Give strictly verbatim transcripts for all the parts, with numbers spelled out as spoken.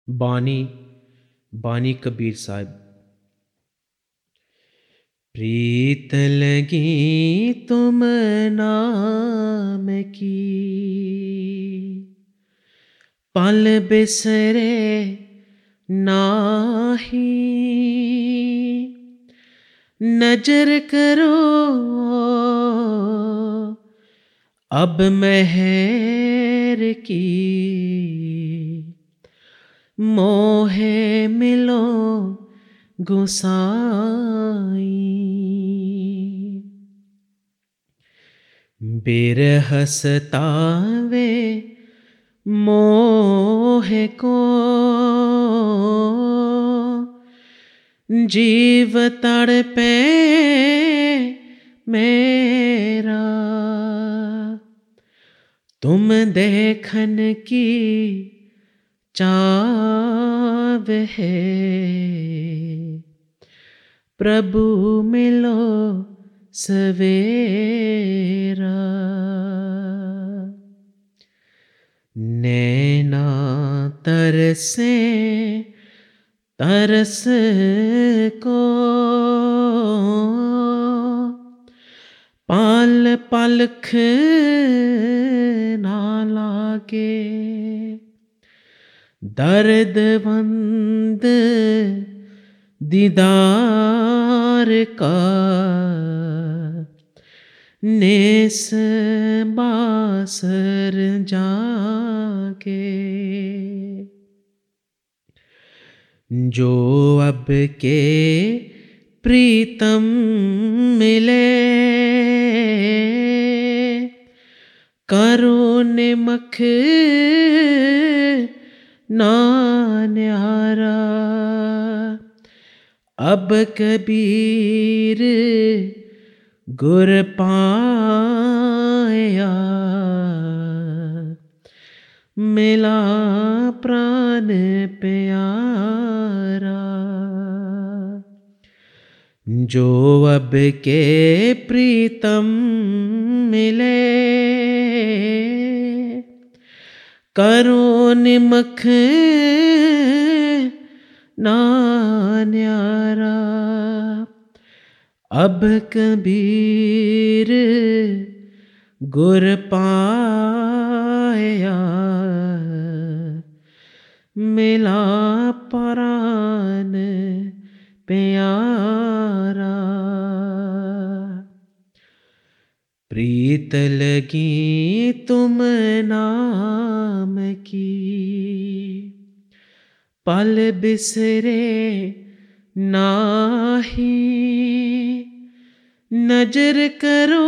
बानी बानी कबीर साहब। प्रीत लगी तुम नाम की, पल बिसरे नाही। नजर करो अब मेहर की, मोहे मिलो गोसाई। बिरह सतावे मोह को, जीव तड़पे मेरा। तुम देखन की चाव है, प्रभु मिलो सवेरा। नैना तरसे तरस को, पाल पलख ना लागे। दर्दमंद दीदार का, नेस बासर जागे। जो अब के प्रीतम मिले, करो निमख ना न्यारा। अब कबीर गुर पाया, मिला प्राण प्यारा। जो अब के प्रीतम मिले, करो निमख ना न्यारा। अब कबीर गुर पाया, मिला प्राण प्यारा। प्रीत लगी तुम नाम की, पल बिसरे नाही। नजर करो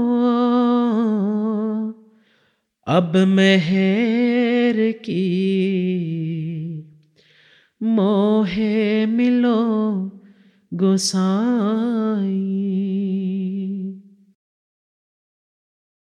अब मेहर की, मोहे मिलो गोसाई।